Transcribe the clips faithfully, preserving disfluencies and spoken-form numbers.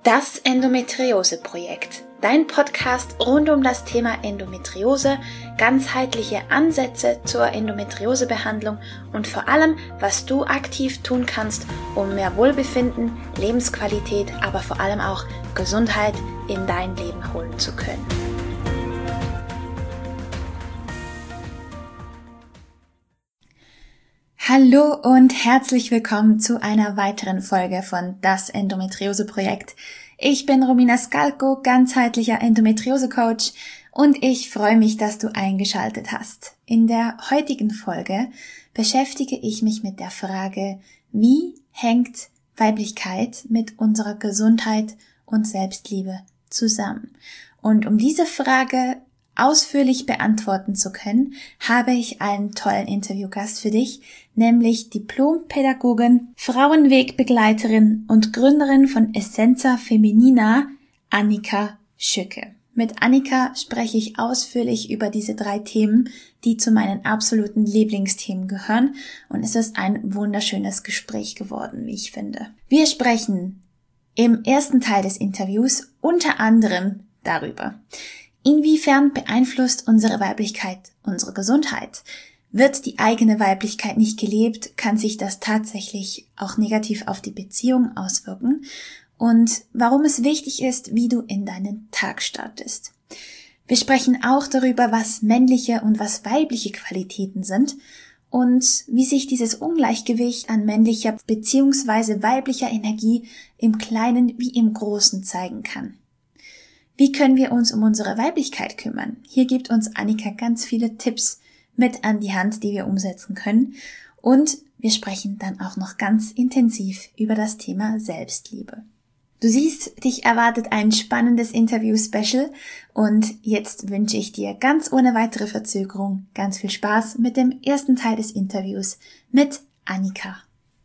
Das Endometriose-Projekt, dein Podcast rund um das Thema Endometriose, ganzheitliche Ansätze zur Endometriosebehandlung und vor allem, was du aktiv tun kannst, um mehr Wohlbefinden, Lebensqualität, aber vor allem auch Gesundheit in dein Leben holen zu können. Hallo und herzlich willkommen zu einer weiteren Folge von Das Endometriose-Projekt. Ich bin Romina Skalko, ganzheitlicher Endometriose-Coach und ich freue mich, dass du eingeschaltet hast. In der heutigen Folge beschäftige ich mich mit der Frage, wie hängt Weiblichkeit mit unserer Gesundheit und Selbstliebe zusammen? Und um diese Frage ausführlich beantworten zu können, habe ich einen tollen Interviewgast für dich, nämlich Diplompädagogin, Frauenwegbegleiterin und Gründerin von Essenza Feminina, Annika Schücke. Mit Annika spreche ich ausführlich über diese drei Themen, die zu meinen absoluten Lieblingsthemen gehören, und es ist ein wunderschönes Gespräch geworden, wie ich finde. Wir sprechen im ersten Teil des Interviews unter anderem darüber: Inwiefern beeinflusst unsere Weiblichkeit unsere Gesundheit? Wird die eigene Weiblichkeit nicht gelebt, kann sich das tatsächlich auch negativ auf die Beziehung auswirken. Und warum es wichtig ist, wie du in deinen Tag startest. Wir sprechen auch darüber, was männliche und was weibliche Qualitäten sind und wie sich dieses Ungleichgewicht an männlicher bzw. weiblicher Energie im Kleinen wie im Großen zeigen kann. Wie können wir uns um unsere Weiblichkeit kümmern? Hier gibt uns Annika ganz viele Tipps mit an die Hand, die wir umsetzen können. Und wir sprechen dann auch noch ganz intensiv über das Thema Selbstliebe. Du siehst, dich erwartet ein spannendes Interview-Special und jetzt wünsche ich dir ganz ohne weitere Verzögerung ganz viel Spaß mit dem ersten Teil des Interviews mit Annika.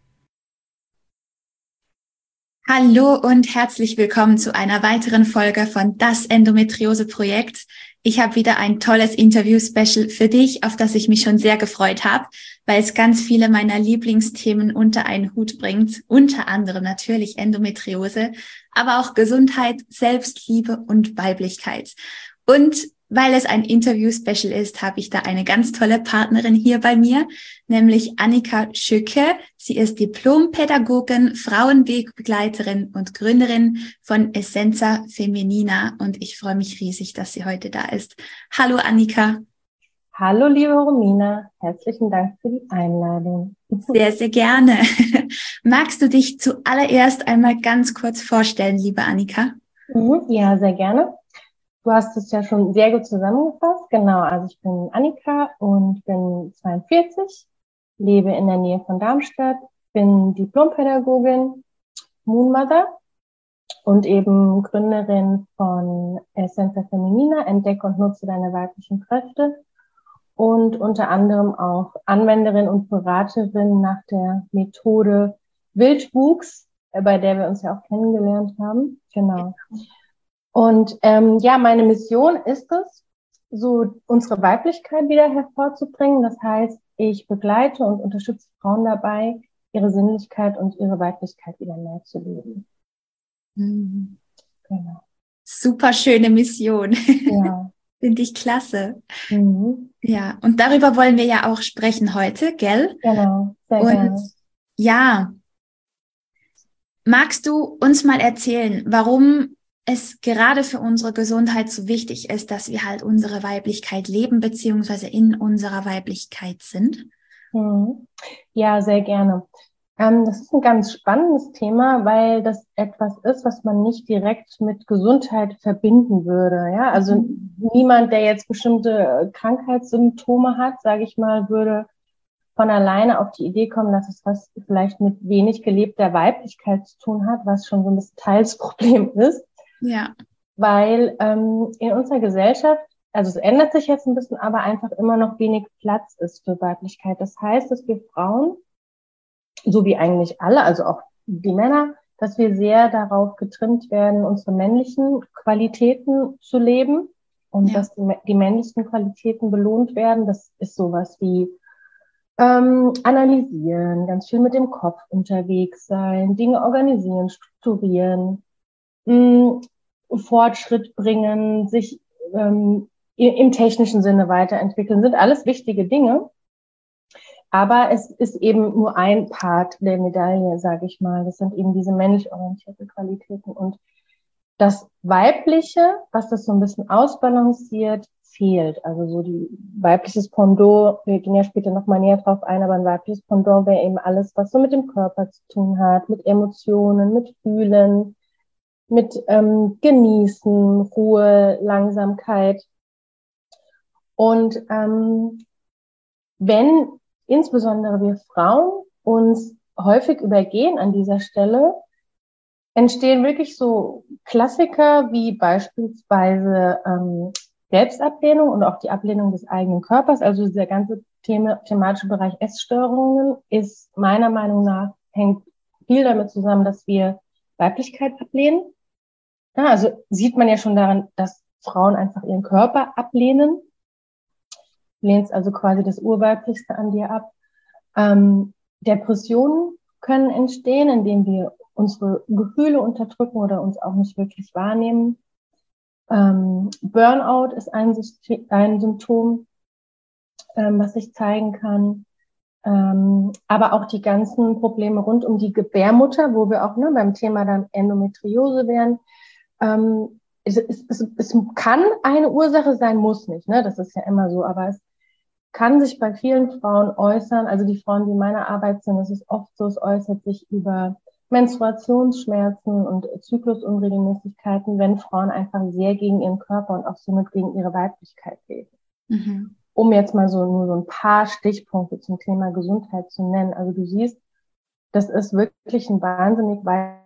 Hallo und herzlich willkommen zu einer weiteren Folge von Das Endometriose-Projekt. Ich habe wieder ein tolles Interview-Special für dich, auf das ich mich schon sehr gefreut habe, weil es ganz viele meiner Lieblingsthemen unter einen Hut bringt. Unter anderem natürlich Endometriose, aber auch Gesundheit, Selbstliebe und Weiblichkeit. Und weil es ein Interview-Special ist, habe ich da eine ganz tolle Partnerin hier bei mir, nämlich Annika Schücke. Sie ist Diplompädagogin, Frauenwegbegleiterin und Gründerin von Essenza Feminina. Und ich freue mich riesig, dass sie heute da ist. Hallo Annika. Hallo liebe Romina, herzlichen Dank für die Einladung. Sehr, sehr gerne. Magst du dich zuallererst einmal ganz kurz vorstellen, liebe Annika? Ja, sehr gerne. Du hast es ja schon sehr gut zusammengefasst. Genau, also ich bin Annika und bin zweiundvierzig, lebe in der Nähe von Darmstadt, bin Diplompädagogin, Moonmother und eben Gründerin von Essenza Feminina, entdecke und nutze deine weiblichen Kräfte, und unter anderem auch Anwenderin und Beraterin nach der Methode Wildwuchs, bei der wir uns ja auch kennengelernt haben. Genau. Und ähm, ja, meine Mission ist es, so unsere Weiblichkeit wieder hervorzubringen. Das heißt, ich begleite und unterstütze Frauen dabei, ihre Sinnlichkeit und ihre Weiblichkeit wieder mehr zu leben. Mhm. Genau. Super schöne Mission. Ja. Finde ich klasse. Mhm. Ja, und darüber wollen wir ja auch sprechen heute, gell? Genau, sehr und gerne. Ja, magst du uns mal erzählen, warum es gerade für unsere Gesundheit so wichtig ist, dass wir halt unsere Weiblichkeit leben, beziehungsweise in unserer Weiblichkeit sind? Mhm. Ja, sehr gerne. Ähm, das ist ein ganz spannendes Thema, weil das etwas ist, was man nicht direkt mit Gesundheit verbinden würde. Ja, also Mhm. niemand, der jetzt bestimmte Krankheitssymptome hat, sage ich mal, würde von alleine auf die Idee kommen, dass es was vielleicht mit wenig gelebter Weiblichkeit zu tun hat, was schon so ein bisschen Teils Problem ist. Ja. Weil ähm, in unserer Gesellschaft, also es ändert sich jetzt ein bisschen, aber einfach immer noch wenig Platz ist für Weiblichkeit. Das heißt, dass wir Frauen, so wie eigentlich alle, also auch die Männer, dass wir sehr darauf getrimmt werden, unsere männlichen Qualitäten zu leben und Ja. dass die, die männlichen Qualitäten belohnt werden. Das ist sowas wie ähm, analysieren, ganz viel mit dem Kopf unterwegs sein, Dinge organisieren, strukturieren, mh, Fortschritt bringen, sich ähm, im technischen Sinne weiterentwickeln, sind alles wichtige Dinge. Aber es ist eben nur ein Part der Medaille, sage ich mal. Das sind eben diese männlich orientierte Qualitäten. Und das Weibliche, was das so ein bisschen ausbalanciert, fehlt. Also so die weibliches Pendant, wir gehen ja später nochmal näher drauf ein, aber ein weibliches Pendant wäre eben alles, was so mit dem Körper zu tun hat, mit Emotionen, mit Fühlen, mit ähm, Genießen, Ruhe, Langsamkeit. Und ähm, wenn insbesondere wir Frauen uns häufig übergehen an dieser Stelle, entstehen wirklich so Klassiker wie beispielsweise ähm, Selbstablehnung und auch die Ablehnung des eigenen Körpers. Also dieser ganze Thema, thematische Bereich Essstörungen ist meiner Meinung nach, hängt viel damit zusammen, dass wir Weiblichkeit ablehnen. Ja, also sieht man ja schon daran, dass Frauen einfach ihren Körper ablehnen. Du lehnst also quasi das Urweiblichste an dir ab. Ähm, Depressionen können entstehen, indem wir unsere Gefühle unterdrücken oder uns auch nicht wirklich wahrnehmen. Ähm, Burnout ist ein, System, ein Symptom, ähm, was sich zeigen kann. Ähm, aber auch die ganzen Probleme rund um die Gebärmutter, wo wir auch ne, beim Thema dann Endometriose wären. Ähm, es, es, es, es kann eine Ursache sein, muss nicht. Ne? Das ist ja immer so, aber es kann sich bei vielen Frauen äußern, also die Frauen, die in meiner Arbeit sind, es ist oft so, es äußert sich über Menstruationsschmerzen und Zyklusunregelmäßigkeiten, wenn Frauen einfach sehr gegen ihren Körper und auch somit gegen ihre Weiblichkeit leben. Mhm. Um jetzt mal so nur so ein paar Stichpunkte zum Thema Gesundheit zu nennen. Also du siehst, das ist wirklich ein wahnsinnig weit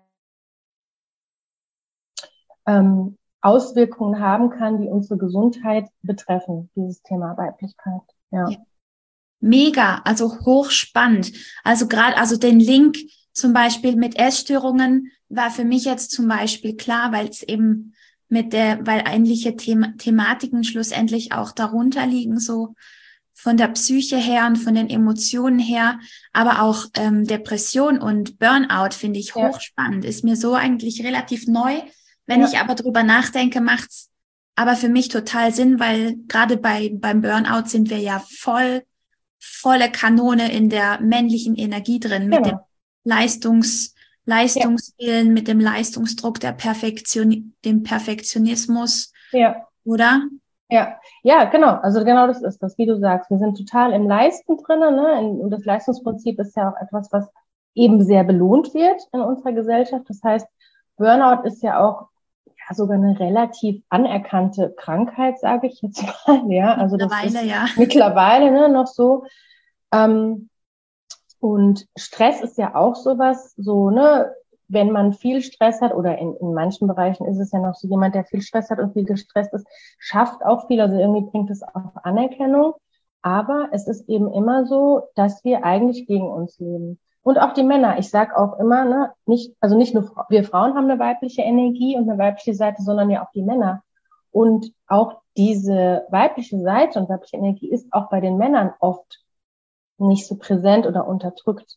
ähm, Auswirkungen haben kann, die unsere Gesundheit betreffen, dieses Thema Weiblichkeit. Ja. Ja. Mega, also hochspannend. Also gerade, also den Link zum Beispiel mit Essstörungen war für mich jetzt zum Beispiel klar, weil es eben mit der, weil ähnliche Them- Thematiken schlussendlich auch darunter liegen, so von der Psyche her und von den Emotionen her, aber auch ähm, Depression und Burnout finde ich Ja. hochspannend. Ist mir so eigentlich relativ neu. Wenn Ja. ich aber drüber nachdenke, macht's aber für mich total Sinn, weil gerade bei beim Burnout sind wir ja voll volle Kanone in der männlichen Energie drin, mit Genau. dem Leistungs, Leistungswillen, ja. mit dem Leistungsdruck, der Perfektion, dem Perfektionismus, ja. oder? Ja, ja, genau. Also genau das ist das, wie du sagst. Wir sind total im Leisten drinnen, ne? Und das Leistungsprinzip ist ja auch etwas, was eben sehr belohnt wird in unserer Gesellschaft. Das heißt, Burnout ist ja auch ja, sogar eine relativ anerkannte Krankheit, sage ich jetzt mal. Ja, also das ist ja. mittlerweile ne, noch so. Ähm, und Stress ist ja auch sowas, so ne, wenn man viel Stress hat oder in, in manchen Bereichen ist es ja noch so jemand, der viel Stress hat und viel gestresst ist, schafft auch viel, also irgendwie bringt es auch Anerkennung. Aber es ist eben immer so, dass wir eigentlich gegen uns leben. Und auch die Männer. Ich sage auch immer, ne, nicht, also nicht nur wir Frauen haben eine weibliche Energie und eine weibliche Seite, sondern ja auch die Männer. Und auch diese weibliche Seite und weibliche Energie ist auch bei den Männern oft nicht so präsent oder unterdrückt.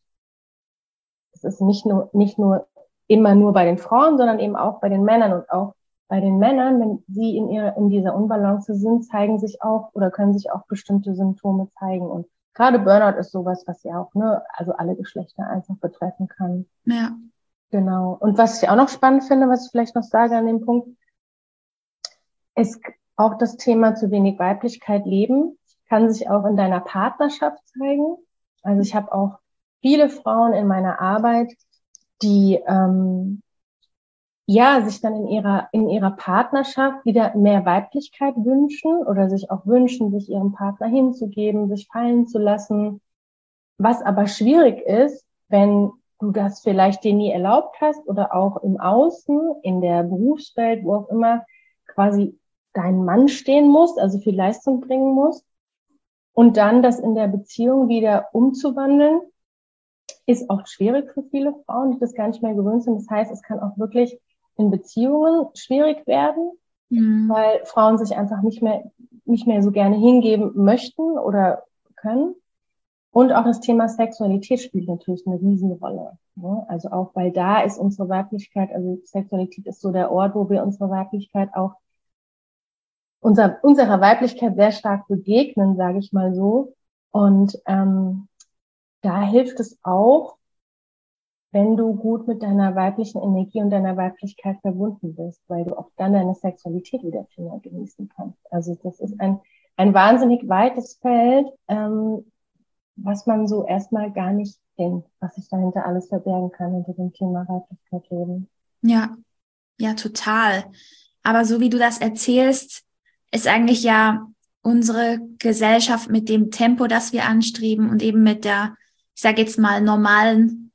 Es ist nicht nur, nicht nur immer nur bei den Frauen, sondern eben auch bei den Männern. Und auch bei den Männern, wenn sie in ihrer, in dieser Unbalance sind, zeigen sich auch oder können sich auch bestimmte Symptome zeigen. Und gerade Burnout ist sowas, was ja auch, ne, also alle Geschlechter einfach betreffen kann. Ja. Genau. Und was ich auch noch spannend finde, was ich vielleicht noch sage an dem Punkt, ist auch das Thema zu wenig Weiblichkeit leben, kann sich auch in deiner Partnerschaft zeigen. Also ich habe auch viele Frauen in meiner Arbeit, die ähm, ja sich dann in ihrer in ihrer Partnerschaft wieder mehr Weiblichkeit wünschen oder sich auch wünschen, sich ihrem Partner hinzugeben, sich fallen zu lassen. Was aber schwierig ist, wenn du das vielleicht dir nie erlaubt hast oder auch im Außen, in der Berufswelt, wo auch immer, quasi dein Mann stehen musst, also viel Leistung bringen musst. Und dann das in der Beziehung wieder umzuwandeln, ist auch schwierig für viele Frauen, die das gar nicht mehr gewöhnt sind. Das heißt, es kann auch wirklich in Beziehungen schwierig werden, mhm. weil Frauen sich einfach nicht mehr, nicht mehr so gerne hingeben möchten oder können. Und auch das Thema Sexualität spielt natürlich eine riesige Rolle. Ne? Also auch, weil da ist unsere Weiblichkeit, also Sexualität ist so der Ort, wo wir unsere Weiblichkeit auch, unser, unserer Weiblichkeit sehr stark begegnen, sage ich mal so. Und ähm, da hilft es auch, wenn du gut mit deiner weiblichen Energie und deiner Weiblichkeit verbunden bist, weil du auch dann deine Sexualität wieder viel mehr genießen kannst. Also das ist ein, ein wahnsinnig weites Feld, ähm, was man so erstmal gar nicht denkt, was sich dahinter alles verbergen kann hinter dem Thema Weiblichkeit leben. Ja, ja, total. Aber so wie du das erzählst, ist eigentlich ja unsere Gesellschaft mit dem Tempo, das wir anstreben und eben mit der, ich sage jetzt mal, normalen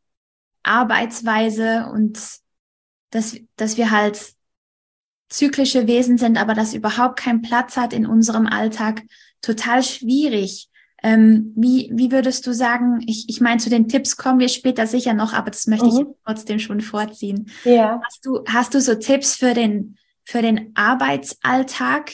Arbeitsweise und dass, dass wir halt zyklische Wesen sind, aber das überhaupt keinen Platz hat in unserem Alltag, total schwierig. Ähm, wie, wie würdest du sagen, ich, ich meine, zu den Tipps kommen wir später sicher noch, aber das möchte mhm. ich trotzdem schon vorziehen. Ja. Hast du, hast du so Tipps für den, für den Arbeitsalltag,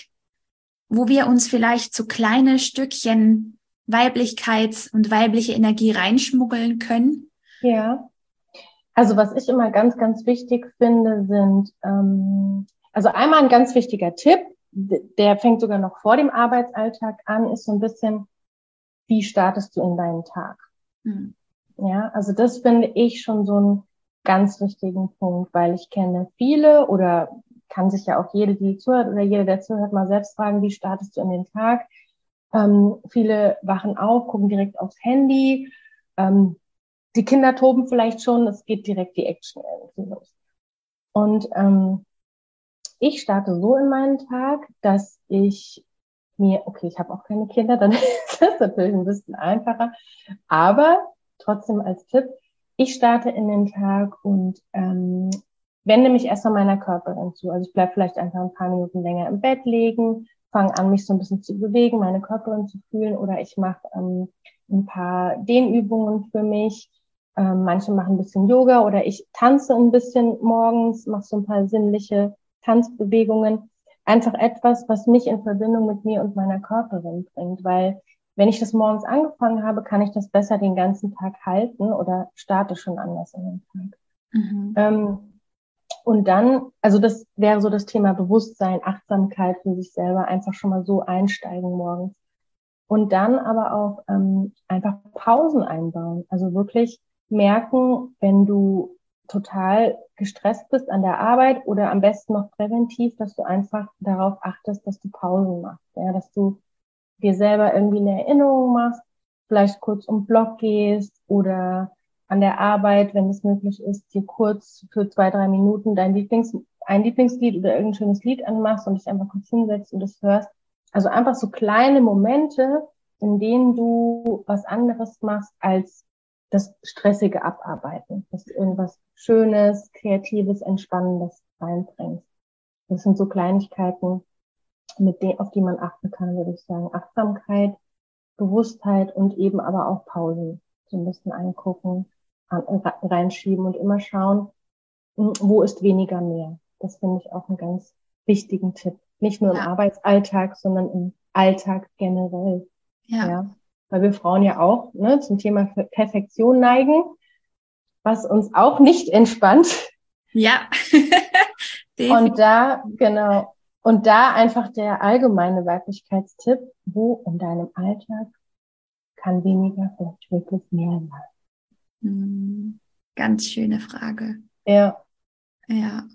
wo wir uns vielleicht so kleine Stückchen Weiblichkeit und weibliche Energie reinschmuggeln können? Ja. Also was ich immer ganz, ganz wichtig finde, sind, ähm, also einmal ein ganz wichtiger Tipp, der fängt sogar noch vor dem Arbeitsalltag an, ist so ein bisschen, wie startest du in deinen Tag? Mhm. Ja, also das finde ich schon so einen ganz wichtigen Punkt, weil ich kenne viele oder kann sich ja auch jede, die zuhört oder jede, der zuhört, mal selbst fragen, wie startest du in den Tag? Ähm, viele wachen auf, gucken direkt aufs Handy, ähm, die Kinder toben vielleicht schon, es geht direkt die Action irgendwie los. Und ähm, ich starte so in meinen Tag, dass ich mir, okay, ich habe auch keine Kinder, dann ist das natürlich ein bisschen einfacher, aber trotzdem als Tipp, ich starte in den Tag und ähm, wende mich erstmal meiner Körperin zu. Also ich bleibe vielleicht einfach ein paar Minuten länger im Bett liegen, fange an, mich so ein bisschen zu bewegen, meine Körperin zu fühlen, oder ich mache ähm, ein paar Dehnübungen für mich. Ähm, manche machen ein bisschen Yoga oder ich tanze ein bisschen morgens, mache so ein paar sinnliche Tanzbewegungen. Einfach etwas, was mich in Verbindung mit mir und meiner Körperin bringt, weil wenn ich das morgens angefangen habe, kann ich das besser den ganzen Tag halten oder starte schon anders in den Tag. Mhm. Ähm, und dann, also das wäre so das Thema Bewusstsein, Achtsamkeit für sich selber, einfach schon mal so einsteigen morgens. Und dann aber auch ähm, einfach Pausen einbauen, also wirklich merken, wenn du total gestresst bist an der Arbeit oder am besten noch präventiv, dass du einfach darauf achtest, dass du Pausen machst, ja, dass du dir selber irgendwie eine Erinnerung machst, vielleicht kurz um den Block gehst oder an der Arbeit, wenn es möglich ist, dir kurz für zwei, drei Minuten dein Lieblings, ein Lieblingslied oder irgendein schönes Lied anmachst und dich einfach kurz hinsetzt und das hörst. Also einfach so kleine Momente, in denen du was anderes machst als das stressige Abarbeiten, dass du irgendwas Schönes, Kreatives, Entspannendes reinbringst. Das sind so Kleinigkeiten, mit denen, auf die man achten kann, würde ich sagen. Achtsamkeit, Bewusstheit und eben aber auch Pausen. So ein bisschen angucken, reinschieben und immer schauen, wo ist weniger mehr. Das finde ich auch einen ganz wichtigen Tipp. Nicht nur im ja. Arbeitsalltag, sondern im Alltag generell. Ja. ja. Weil wir Frauen ja auch ne, zum Thema Perfektion neigen, was uns auch nicht entspannt. Ja. Und da, genau, und da einfach der allgemeine Weiblichkeitstipp, wo in deinem Alltag kann weniger vielleicht wirklich mehr sein? Ganz schöne Frage. Ja. Ja.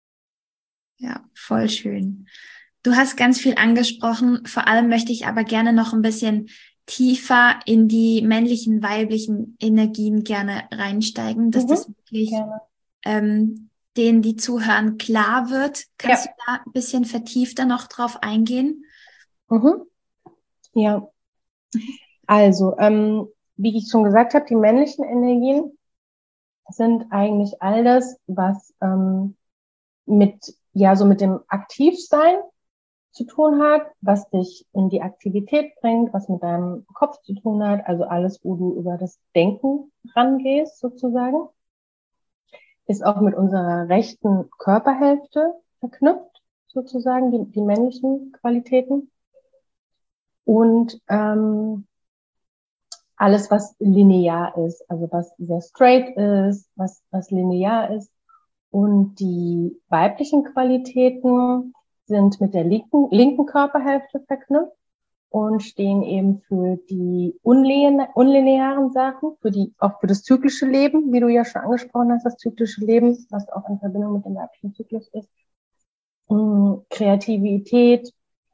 Ja, voll schön. Du hast ganz viel angesprochen. Vor allem möchte ich aber gerne noch ein bisschen tiefer in die männlichen, weiblichen Energien gerne reinsteigen, dass mhm, das wirklich ähm, denen, die zuhören, klar wird. Kannst ja. du da ein bisschen vertiefter noch drauf eingehen? Mhm. Ja. Also, ähm, wie ich schon gesagt habe, die männlichen Energien sind eigentlich all das, was ähm, mit ja so mit dem Aktivsein zu tun hat, was dich in die Aktivität bringt, was mit deinem Kopf zu tun hat, also alles, wo du über das Denken rangehst sozusagen, ist auch mit unserer rechten Körperhälfte verknüpft, sozusagen, die, die männlichen Qualitäten. Und ähm, alles, was linear ist, also was sehr straight ist, was, was linear ist. Und die weiblichen Qualitäten sind mit der linken, linken Körperhälfte verknüpft und stehen eben für die unline- unlinearen Sachen, für die, auch für das zyklische Leben, wie du ja schon angesprochen hast, das zyklische Leben, was auch in Verbindung mit dem weiblichen Zyklus ist. Ähm, Kreativität,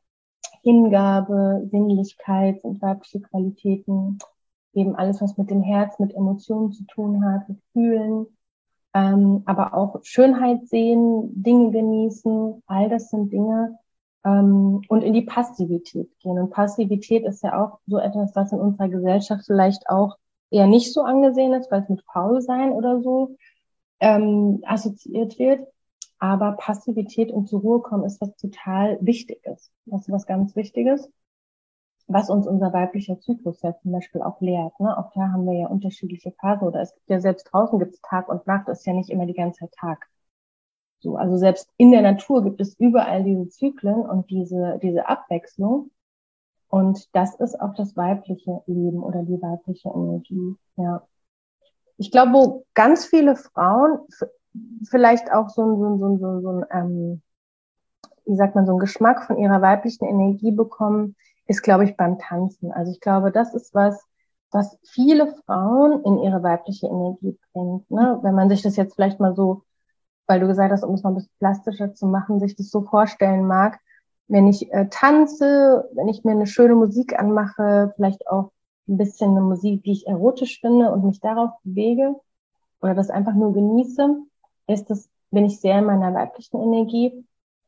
Hingabe, Sinnlichkeit sind weibliche Qualitäten, eben alles, was mit dem Herz, mit Emotionen zu tun hat, mit Fühlen, ähm, aber auch Schönheit sehen, Dinge genießen, all das sind Dinge, ähm, und in die Passivität gehen. Und Passivität ist ja auch so etwas, was in unserer Gesellschaft vielleicht auch eher nicht so angesehen ist, weil es mit Faulsein oder so ähm, assoziiert wird. Aber Passivität und zur Ruhe kommen ist was total Wichtiges. Das ist was ganz Wichtiges, was uns unser weiblicher Zyklus ja zum Beispiel auch lehrt. Ne? Auch da haben wir ja unterschiedliche Phasen. Oder es gibt ja selbst draußen gibt es Tag und Nacht, ist ja nicht immer die ganze Zeit Tag. So, also selbst in der Natur gibt es überall diese Zyklen und diese, diese Abwechslung. Und das ist auch das weibliche Leben oder die weibliche Energie. Ja. Ich glaube, wo ganz viele Frauen f- vielleicht auch so ein, so ein, so ein, so ein, so ein ähm, wie sagt man, so einen Geschmack von ihrer weiblichen Energie bekommen, ist, glaube ich, beim Tanzen. Also ich glaube, das ist was, was viele Frauen in ihre weibliche Energie bringt. Ne? Wenn man sich das jetzt vielleicht mal so, weil du gesagt hast, um es mal ein bisschen plastischer zu machen, sich das so vorstellen mag, wenn ich äh, tanze, wenn ich mir eine schöne Musik anmache, vielleicht auch ein bisschen eine Musik, die ich erotisch finde und mich darauf bewege oder das einfach nur genieße, ist das, bin ich sehr in meiner weiblichen Energie.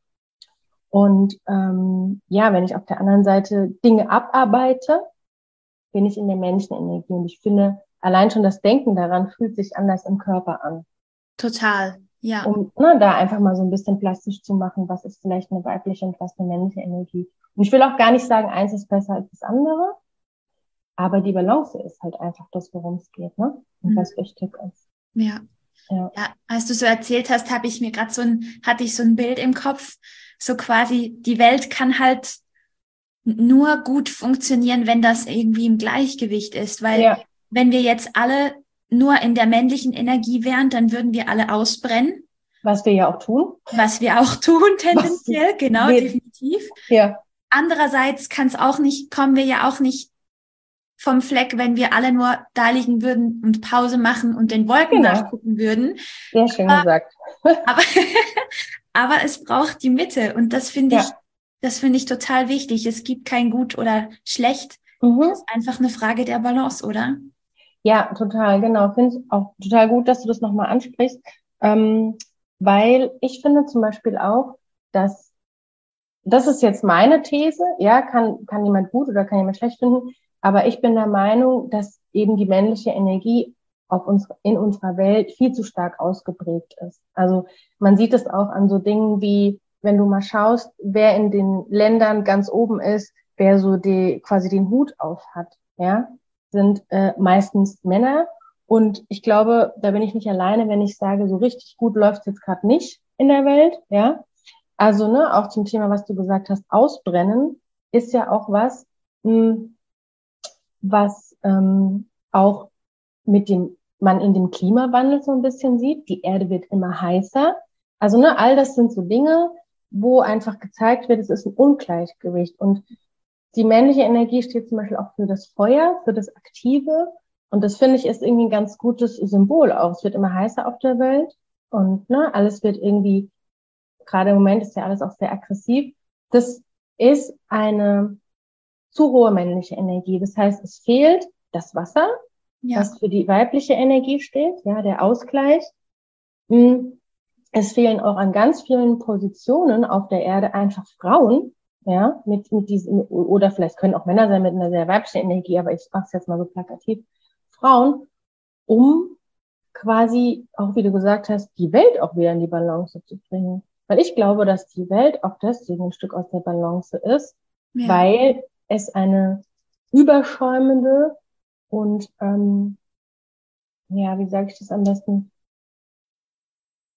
Und ähm, ja, wenn ich auf der anderen Seite Dinge abarbeite, bin ich in der Menschenenergie. Und ich finde, allein schon das Denken daran fühlt sich anders im Körper an. Total, ja. Um ne, da einfach mal so ein bisschen plastisch zu machen, was ist vielleicht eine weibliche und was eine männliche Energie. Und ich will auch gar nicht sagen, eins ist besser als das andere, aber die Balance ist halt einfach das, worum es geht, ne? Und was wichtig ist. Ja. Ja. Ja, als du so erzählt hast, habe ich mir gerade so ein, hatte ich so ein Bild im Kopf, so quasi, die Welt kann halt nur gut funktionieren, wenn das irgendwie im Gleichgewicht ist, weil Ja. wenn wir jetzt alle nur in der männlichen Energie wären, dann würden wir alle ausbrennen, Was wir ja auch tun. was wir auch tun Was tendenziell, genau, wir, definitiv. ja. Andererseits kann es auch nicht, kommen wir ja auch nicht vom Fleck, wenn wir alle nur da liegen würden und Pause machen und den Wolken Genau. nachgucken würden. Sehr schön Aber, gesagt. aber, aber es braucht die Mitte und das finde ich, Ja. das finde ich total wichtig. Es gibt kein Gut oder Schlecht. Mhm. Das ist einfach eine Frage der Balance, oder? Ja, total, genau. Finde ich auch total gut, dass du das nochmal ansprichst, ähm, weil ich finde zum Beispiel auch, dass, das ist jetzt meine These, ja, kann, kann jemand gut oder kann jemand schlecht finden, aber ich bin der Meinung, dass eben die männliche Energie auf uns, in unserer Welt viel zu stark ausgeprägt ist. Also man sieht es auch an so Dingen wie, wenn du mal schaust, wer in den Ländern ganz oben ist, wer so die, quasi den Hut auf hat, ja, sind äh, meistens Männer. Und ich glaube, da bin ich nicht alleine, wenn ich sage, so richtig gut läuft es jetzt gerade nicht in der Welt, ja. Also, ne, auch zum Thema, was du gesagt hast, Ausbrennen ist ja auch was, mh, was ähm, auch mit dem man in dem Klimawandel so ein bisschen sieht. Die Erde wird immer heißer. Also, ne, all das sind so Dinge, wo einfach gezeigt wird, es ist ein Ungleichgewicht. Und die männliche Energie steht zum Beispiel auch für das Feuer, für das Aktive. Und das finde ich ist irgendwie ein ganz gutes Symbol auch. Es wird immer heißer auf der Welt und ne, alles wird irgendwie, gerade im Moment ist ja alles auch sehr aggressiv. Das ist eine zu hohe männliche Energie. Das heißt, es fehlt das Wasser, Ja. was für die weibliche Energie steht, ja, der Ausgleich. Es fehlen auch an ganz vielen Positionen auf der Erde einfach Frauen, ja, mit, mit diesen, oder vielleicht können auch Männer sein mit einer sehr weiblichen Energie, aber ich mache es jetzt mal so plakativ, Frauen, um quasi, auch wie du gesagt hast, die Welt auch wieder in die Balance zu bringen. Weil ich glaube, dass die Welt auch deswegen ein Stück aus der Balance ist, Ja. weil es eine überschäumende und, ähm, ja, wie sage ich das am besten?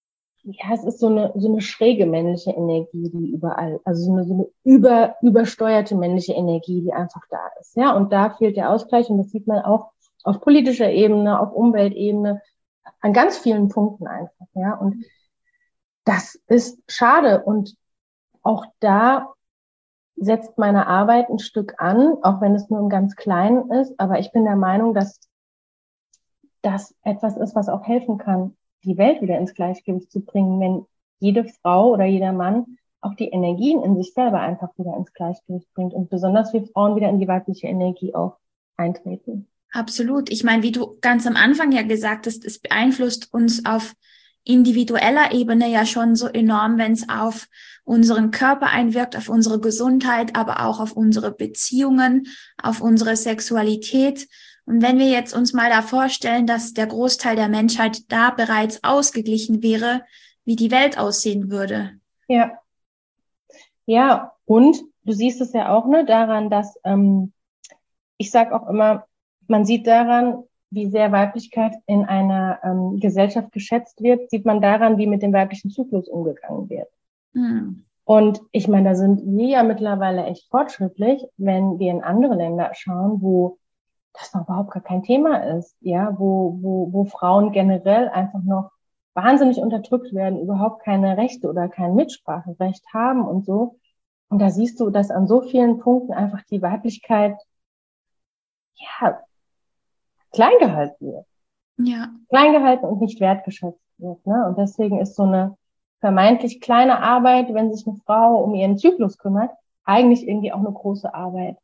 ja, es ist so eine, so eine schräge männliche Energie, die überall, also so eine, so eine über, übersteuerte männliche Energie, die einfach da ist, ja. Und da fehlt der Ausgleich und das sieht man auch auf politischer Ebene, auf Umweltebene, an ganz vielen Punkten einfach, ja. Und das ist schade und auch da setzt meine Arbeit ein Stück an, auch wenn es nur im ganz Kleinen ist. Aber ich bin der Meinung, dass das etwas ist, was auch helfen kann, die Welt wieder ins Gleichgewicht zu bringen, wenn jede Frau oder jeder Mann auch die Energien in sich selber einfach wieder ins Gleichgewicht bringt und besonders wir Frauen wieder in die weibliche Energie auch eintreten. Absolut. Ich meine, wie du ganz am Anfang ja gesagt hast, es beeinflusst uns auf individueller Ebene ja schon so enorm, wenn es auf unseren Körper einwirkt, auf unsere Gesundheit, aber auch auf unsere Beziehungen, auf unsere Sexualität. Und wenn wir jetzt uns mal da vorstellen, dass der Großteil der Menschheit da bereits ausgeglichen wäre, wie die Welt aussehen würde. Ja. Ja, und du siehst es ja auch, ne, daran, dass, ähm, ich sag auch immer, man sieht daran, wie sehr Weiblichkeit in einer ähm, Gesellschaft geschätzt wird, sieht man daran, wie mit dem weiblichen Zyklus umgegangen wird. Hm. Und ich meine, da sind wir ja mittlerweile echt fortschrittlich, wenn wir in andere Länder schauen, wo das noch überhaupt gar kein Thema ist, ja, wo, wo, wo Frauen generell einfach noch wahnsinnig unterdrückt werden, überhaupt keine Rechte oder kein Mitspracherecht haben und so. Und da siehst du, dass an so vielen Punkten einfach die Weiblichkeit, ja, klein gehalten wird. Ja. Klein gehalten und nicht wertgeschätzt wird, ne? Und deswegen ist so eine vermeintlich kleine Arbeit, wenn sich eine Frau um ihren Zyklus kümmert, eigentlich irgendwie auch eine große Arbeit.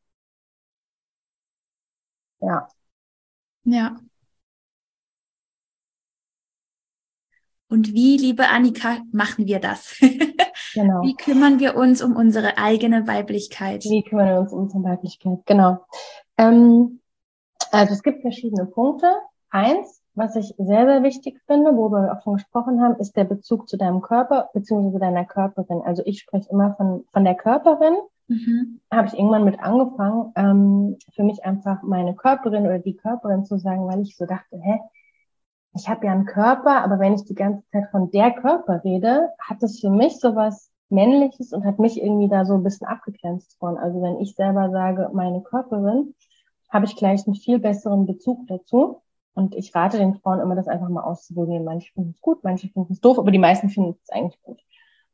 Ja. Ja. Und wie, liebe Annika, machen wir das? Genau. Wie kümmern wir uns um unsere eigene Weiblichkeit? Wie kümmern wir uns um unsere Weiblichkeit? Genau. Ähm, also es gibt verschiedene Punkte. Eins, was ich sehr, sehr wichtig finde, worüber wir auch schon gesprochen haben, ist der Bezug zu deinem Körper bzw. deiner Körperin. Also ich spreche immer von von der Körperin. Mhm. Habe ich irgendwann mit angefangen, ähm, für mich einfach meine Körperin oder die Körperin zu sagen, weil ich so dachte, hä, ich habe ja einen Körper, aber wenn ich die ganze Zeit von der Körper rede, hat das für mich sowas Männliches und hat mich irgendwie da so ein bisschen abgegrenzt von. Also wenn ich selber sage, meine Körperin, habe ich gleich einen viel besseren Bezug dazu. Und ich rate den Frauen immer, das einfach mal auszuprobieren. Manche finden es gut, manche finden es doof, aber die meisten finden es eigentlich gut.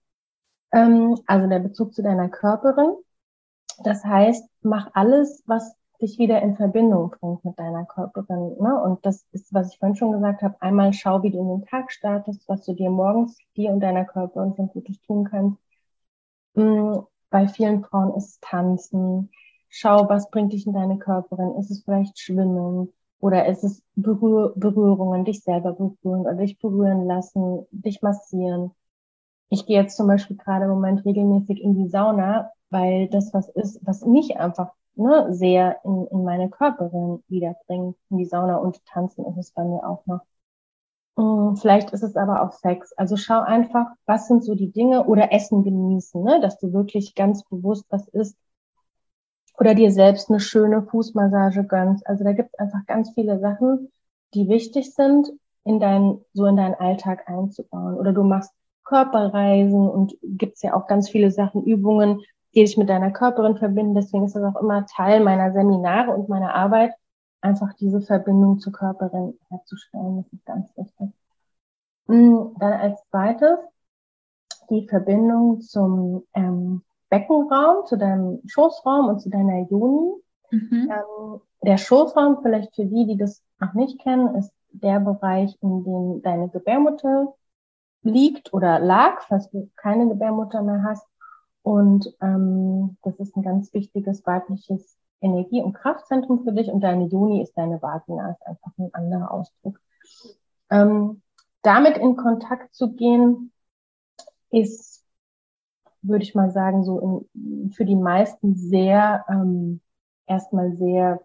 Ähm, also der Bezug zu deiner Körperin. Das heißt, mach alles, was dich wieder in Verbindung bringt mit deiner Körperin. Ne? Und das ist, was ich vorhin schon gesagt habe, einmal schau, wie du in den Tag startest, was du dir morgens, dir und deiner Körperin schon Gutes tun kannst. Mhm. Bei vielen Frauen ist es Tanzen. Schau, was bringt dich in deine Körperin? Ist es vielleicht Schwimmen? Oder ist es Berühr- Berührungen, dich selber berühren oder dich berühren lassen, dich massieren? Ich gehe jetzt zum Beispiel gerade im Moment regelmäßig in die Sauna, weil das was ist, was mich einfach ne, sehr in, in meine Körperin wiederbringt. In die Sauna und Tanzen ist es bei mir auch noch. Vielleicht ist es aber auch Sex. Also schau einfach, was sind so die Dinge oder Essen genießen, ne? Dass du wirklich ganz bewusst was isst oder dir selbst eine schöne Fußmassage gönnst. Also da gibt es einfach ganz viele Sachen, die wichtig sind, in dein, so in deinen Alltag einzubauen. Oder du machst Körperreisen und gibt's ja auch ganz viele Sachen, Übungen, die dich mit deiner Körperin verbinden. Deswegen ist das auch immer Teil meiner Seminare und meiner Arbeit, einfach diese Verbindung zur Körperin herzustellen. Das ist ganz wichtig. Dann als zweites die Verbindung zum ähm, Beckenraum, zu deinem Schoßraum und zu deiner Yoni. Mhm. Ähm, der Schoßraum, vielleicht für die, die das noch nicht kennen, ist der Bereich, in dem deine Gebärmutter liegt oder lag, falls du keine Gebärmutter mehr hast. Und ähm, das ist ein ganz wichtiges weibliches Energie- und Kraftzentrum für dich. Und deine Yoni ist deine Vagina, ist einfach ein anderer Ausdruck. Ähm, damit in Kontakt zu gehen, ist, würde ich mal sagen, so in, für die meisten sehr, ähm, erstmal sehr,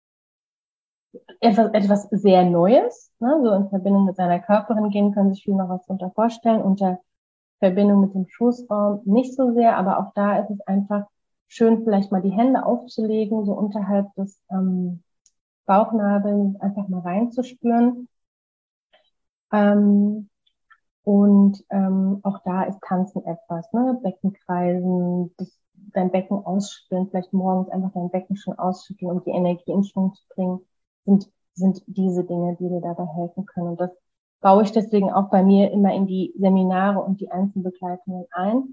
etwas, etwas sehr Neues, ne? So in Verbindung mit seiner Körperin gehen, können sich viele noch was darunter vorstellen. Unter Verbindung mit dem Schoßraum nicht so sehr, aber auch da ist es einfach schön, vielleicht mal die Hände aufzulegen, so unterhalb des ähm, Bauchnabels einfach mal reinzuspüren. Ähm, Und ähm, auch da ist Tanzen etwas, ne? Beckenkreisen, das, dein Becken ausschütteln, vielleicht morgens einfach dein Becken schon ausschütteln, um die Energie in Schwung zu bringen, sind, sind diese Dinge, die dir dabei helfen können. Und das baue ich deswegen auch bei mir immer in die Seminare und die Einzelbegleitungen ein.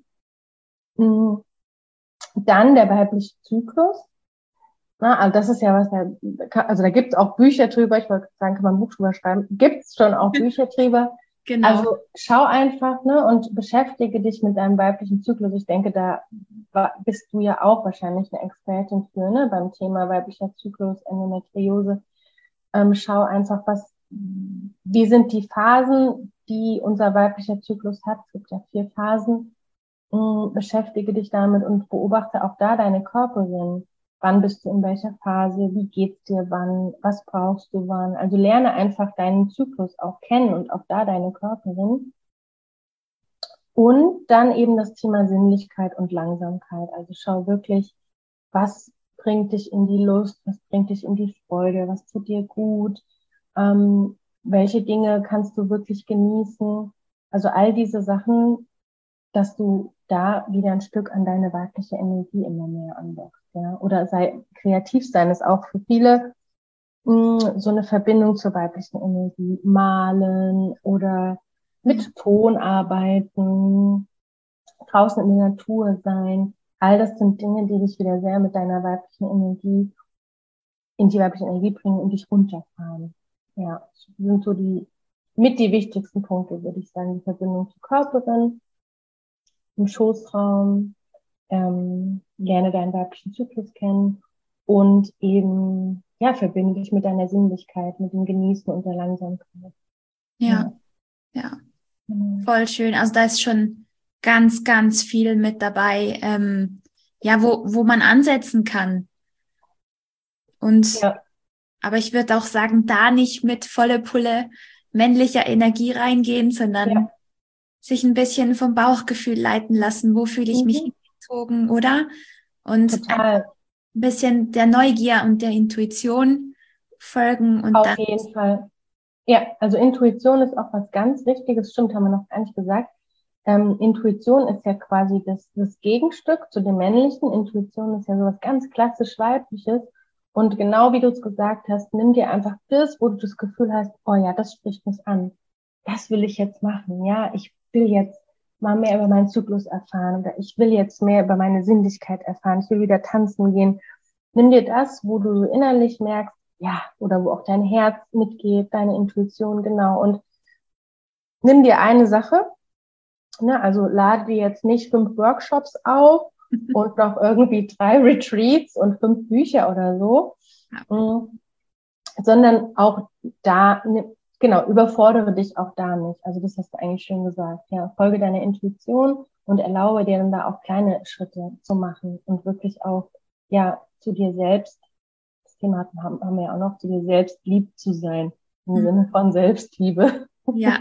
Dann der weibliche Zyklus. Na, also das ist ja was, da, also da gibt es auch Bücher drüber, ich wollte sagen, kann man ein Buch drüber schreiben, gibt es schon auch Bücher drüber. Genau. Also schau einfach, ne, und beschäftige dich mit deinem weiblichen Zyklus. Ich denke, da bist du ja auch wahrscheinlich eine Expertin für, ne, beim Thema weiblicher Zyklus, Endometriose. Ähm, schau einfach, was, wie sind die Phasen, die unser weiblicher Zyklus hat. Es gibt ja vier Phasen. Ähm, beschäftige dich damit und beobachte auch da deine Körperin. Wann bist du in welcher Phase? Wie geht's dir wann? Was brauchst du wann? Also lerne einfach deinen Zyklus auch kennen und auch da deine Körperin. Und dann eben das Thema Sinnlichkeit und Langsamkeit. Also schau wirklich, was bringt dich in die Lust? Was bringt dich in die Freude? Was tut dir gut? Ähm, welche Dinge kannst du wirklich genießen? Also all diese Sachen, dass du da wieder ein Stück an deine weibliche Energie immer mehr andockst, ja. Oder sei kreativ sein ist auch für viele mh, so eine Verbindung zur weiblichen Energie. Malen oder mit Ton arbeiten, draußen in der Natur sein. All das sind Dinge, die dich wieder sehr mit deiner weiblichen Energie, in die weibliche Energie bringen und dich runterfahren. Ja, das sind so die, mit die wichtigsten Punkte, würde ich sagen. Die Verbindung zur Körperin, im Schoßraum, ähm, lerne deinen weiblichen Zyklus kennen und eben, ja, verbinde dich mit deiner Sinnlichkeit, mit dem Genießen und der Langsamkeit. Ja, ja, ja. Mhm. Voll schön. Also da ist schon ganz, ganz viel mit dabei, ähm, ja, wo, wo man ansetzen kann. Und, ja. Aber ich würde auch sagen, da nicht mit volle Pulle männlicher Energie reingehen, sondern ja. sich ein bisschen vom Bauchgefühl leiten lassen. Wo fühle ich mhm. mich hingezogen, oder? Und Total. ein bisschen der Neugier und der Intuition folgen. Und auf jeden Fall. Ja, also Intuition ist auch was ganz Wichtiges. Stimmt, haben wir noch gar nicht gesagt. Ähm, Intuition ist ja quasi das, das Gegenstück zu dem Männlichen. Intuition ist ja sowas ganz klassisch Weibliches. Und genau wie du es gesagt hast, nimm dir einfach das, wo du das Gefühl hast, oh ja, das spricht mich an. Das will ich jetzt machen. Ja, ich will jetzt mal mehr über meinen Zyklus erfahren oder ich will jetzt mehr über meine Sinnlichkeit erfahren. Ich will wieder tanzen gehen. Nimm dir das, wo du innerlich merkst, ja, oder wo auch dein Herz mitgeht, deine Intuition, genau. Und nimm dir eine Sache, ne, also lade dir jetzt nicht fünf Workshops auf und noch irgendwie drei Retreats und fünf Bücher oder so, ja. sondern auch da, genau, überfordere dich auch da nicht. Also das hast du eigentlich schön gesagt. Ja, folge deiner Intuition und erlaube dir dann da auch kleine Schritte zu machen und wirklich auch, ja, zu dir selbst, das Thema haben, haben wir ja auch noch, zu dir selbst lieb zu sein, im mhm. Sinne von Selbstliebe. Ja,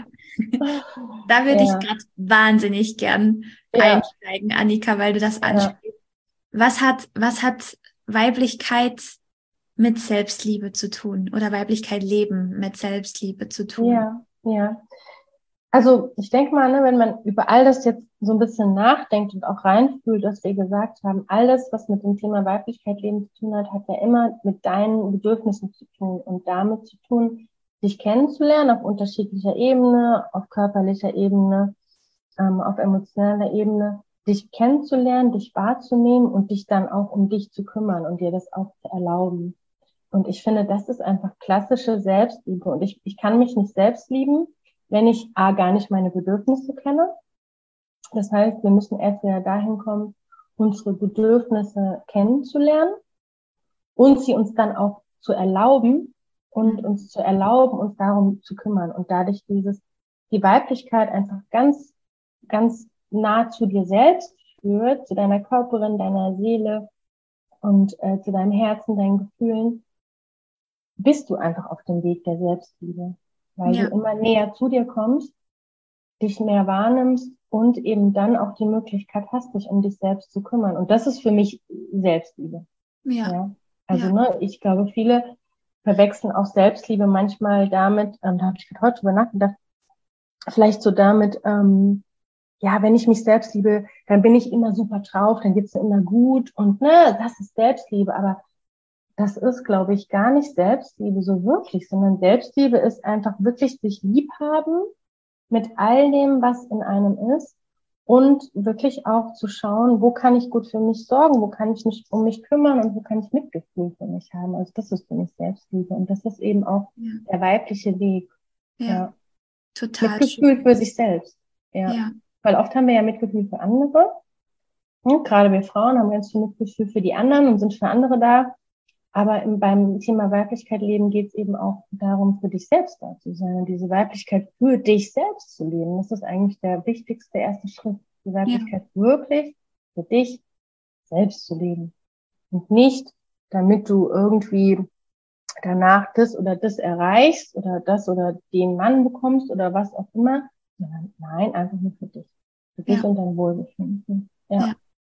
da würde ja. ich gerade wahnsinnig gern ja. einsteigen, Annika, weil du das ansprichst. Ja. Was hat, was hat Weiblichkeit mit Selbstliebe zu tun oder Weiblichkeit leben mit Selbstliebe zu tun? Ja, ja. Also ich denke mal, ne, wenn man über all das jetzt so ein bisschen nachdenkt und auch reinfühlt, was wir gesagt haben, alles, was mit dem Thema Weiblichkeit leben zu tun hat, hat ja immer mit deinen Bedürfnissen zu tun und damit zu tun, dich kennenzulernen auf unterschiedlicher Ebene, auf körperlicher Ebene, ähm, auf emotionaler Ebene, dich kennenzulernen, dich wahrzunehmen und dich dann auch um dich zu kümmern und dir das auch zu erlauben. Und ich finde, das ist einfach klassische Selbstliebe. Und ich, ich kann mich nicht selbst lieben, wenn ich A, gar nicht meine Bedürfnisse kenne. Das heißt, wir müssen erst wieder dahin kommen, unsere Bedürfnisse kennenzulernen und sie uns dann auch zu erlauben und uns zu erlauben, uns darum zu kümmern. Und dadurch dieses, die Weiblichkeit einfach ganz, ganz nah zu dir selbst führt, zu deiner Körperin, deiner Seele und äh, zu deinem Herzen, deinen Gefühlen, bist du einfach auf dem Weg der Selbstliebe, weil ja. du immer näher zu dir kommst, dich mehr wahrnimmst und eben dann auch die Möglichkeit hast, dich um dich selbst zu kümmern. Und das ist für mich Selbstliebe. Ja. ja? Also ja. ne, ich glaube, viele verwechseln auch Selbstliebe manchmal damit, ähm, da habe ich gerade heute drüber nachgedacht, vielleicht so damit, ähm, ja, wenn ich mich selbst liebe, dann bin ich immer super drauf, dann geht's mir immer gut und ne, das ist Selbstliebe, aber das ist, glaube ich, gar nicht Selbstliebe so wirklich, sondern Selbstliebe ist einfach wirklich sich lieb haben mit all dem, was in einem ist und wirklich auch zu schauen, wo kann ich gut für mich sorgen, wo kann ich mich um mich kümmern und wo kann ich Mitgefühl für mich haben. Also das ist für mich Selbstliebe und das ist eben auch ja. der weibliche Weg. Ja, ja. total Mitgefühl schön. für sich selbst. Ja. ja. Weil oft haben wir ja Mitgefühl für andere. Ja, gerade wir Frauen haben ganz viel Mitgefühl für die anderen und sind für andere da. Aber im, beim Thema Weiblichkeit leben geht es eben auch darum, für dich selbst da zu sein und diese Weiblichkeit für dich selbst zu leben. Das ist eigentlich der wichtigste erste Schritt, die Weiblichkeit ja. wirklich für dich selbst zu leben. Und nicht, damit du irgendwie danach das oder das erreichst oder das oder den Mann bekommst oder was auch immer, sondern nein, einfach nur für dich. Für dich ja. und dein Wohlbefinden. Ja.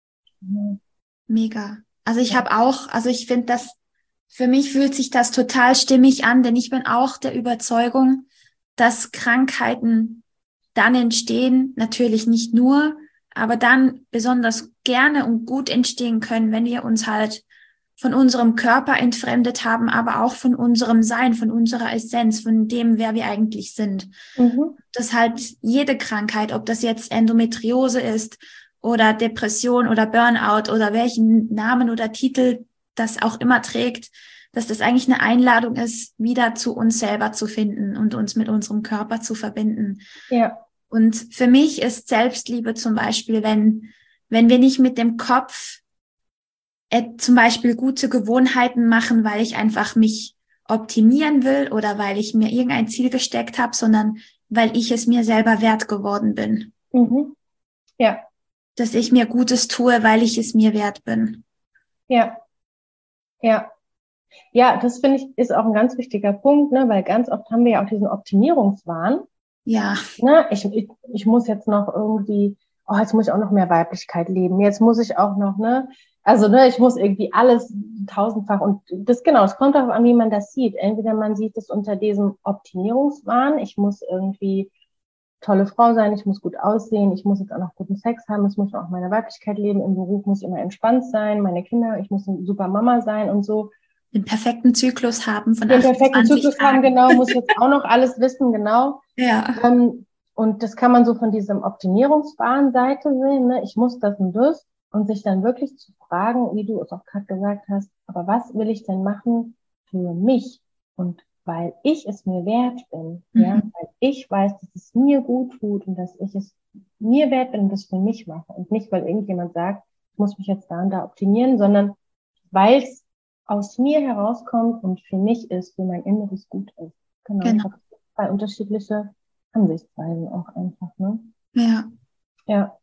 ja. Mega. Also ich ja. habe auch, also ich finde das, für mich fühlt sich das total stimmig an, denn ich bin auch der Überzeugung, dass Krankheiten dann entstehen, natürlich nicht nur, aber dann besonders gerne und gut entstehen können, wenn wir uns halt von unserem Körper entfremdet haben, aber auch von unserem Sein, von unserer Essenz, von dem, wer wir eigentlich sind. Mhm. Dass halt jede Krankheit, ob das jetzt Endometriose ist oder Depression oder Burnout oder welchen Namen oder Titel das auch immer trägt, dass das eigentlich eine Einladung ist, wieder zu uns selber zu finden und uns mit unserem Körper zu verbinden. Ja. Und für mich ist Selbstliebe zum Beispiel, wenn, wenn wir nicht mit dem Kopf äh, zum Beispiel gute Gewohnheiten machen, weil ich einfach mich optimieren will oder weil ich mir irgendein Ziel gesteckt habe, sondern weil ich es mir selber wert geworden bin. Mhm. Ja. Dass ich mir Gutes tue, weil ich es mir wert bin. Ja. Ja. Ja, das finde ich ist auch ein ganz wichtiger Punkt, ne, weil ganz oft haben wir ja auch diesen Optimierungswahn. Ja. Ne, ich, ich, ich muss jetzt noch irgendwie, oh, jetzt muss ich auch noch mehr Weiblichkeit leben. Jetzt muss ich auch noch, ne, also, ne, ich muss irgendwie alles tausendfach und das, genau, es kommt darauf an, wie man das sieht. Entweder man sieht es unter diesem Optimierungswahn, ich muss irgendwie tolle Frau sein, ich muss gut aussehen, ich muss jetzt auch noch guten Sex haben, ich muss auch meine Weiblichkeit leben, im Beruf muss ich immer entspannt sein, meine Kinder, ich muss eine super Mama sein und so. Den perfekten Zyklus haben von Den perfekten Zyklus Tagen. haben, genau, muss jetzt auch noch alles wissen, genau. Ja. Ähm, und das kann man so von diesem Optimierungswahn-Seite sehen, ne? Ich muss das und das und sich dann wirklich zu fragen, wie du es auch gerade gesagt hast, aber was will ich denn machen für mich? Und weil ich es mir wert bin, mhm. ja, weil ich weiß, dass es mir gut tut und dass ich es mir wert bin und das für mich mache und nicht, weil irgendjemand sagt, ich muss mich jetzt da und da optimieren, sondern weil es aus mir herauskommt und für mich ist, für mein Inneres gut ist. Genau. genau. Ich habe zwei unterschiedliche Ansichtsweisen auch einfach, ne? Ja. Ja.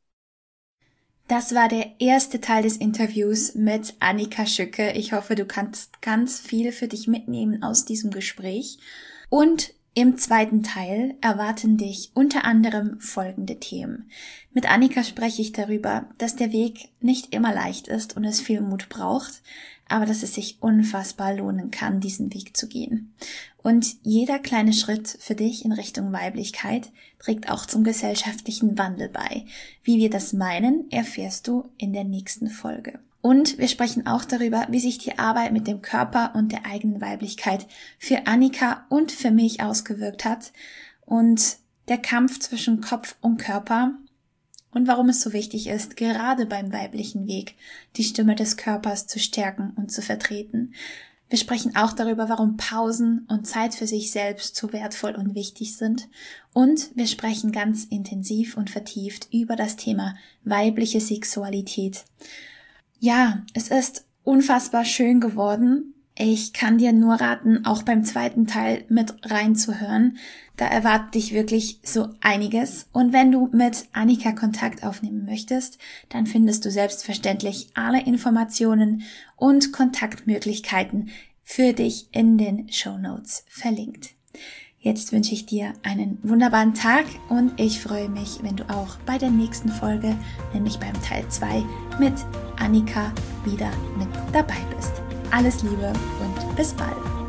Das war der erste Teil des Interviews mit Annika Schücke. Ich hoffe, du kannst ganz viel für dich mitnehmen aus diesem Gespräch. Und im zweiten Teil erwarten dich unter anderem folgende Themen. Mit Annika spreche ich darüber, dass der Weg nicht immer leicht ist und es viel Mut braucht, aber dass es sich unfassbar lohnen kann, diesen Weg zu gehen. Und jeder kleine Schritt für dich in Richtung Weiblichkeit trägt auch zum gesellschaftlichen Wandel bei. Wie wir das meinen, erfährst du in der nächsten Folge. Und wir sprechen auch darüber, wie sich die Arbeit mit dem Körper und der eigenen Weiblichkeit für Annika und für mich ausgewirkt hat und der Kampf zwischen Kopf und Körper und warum es so wichtig ist, gerade beim weiblichen Weg die Stimme des Körpers zu stärken und zu vertreten. Wir sprechen auch darüber, warum Pausen und Zeit für sich selbst so wertvoll und wichtig sind. Und wir sprechen ganz intensiv und vertieft über das Thema weibliche Sexualität. Ja, es ist unfassbar schön geworden. Ich kann dir nur raten, auch beim zweiten Teil mit reinzuhören. Da erwartet dich wirklich so einiges. Und wenn du mit Annika Kontakt aufnehmen möchtest, dann findest du selbstverständlich alle Informationen und Kontaktmöglichkeiten für dich in den Shownotes verlinkt. Jetzt wünsche ich dir einen wunderbaren Tag und ich freue mich, wenn du auch bei der nächsten Folge, nämlich beim Teil zwei, mit Annika wieder mit dabei bist. Alles Liebe und bis bald.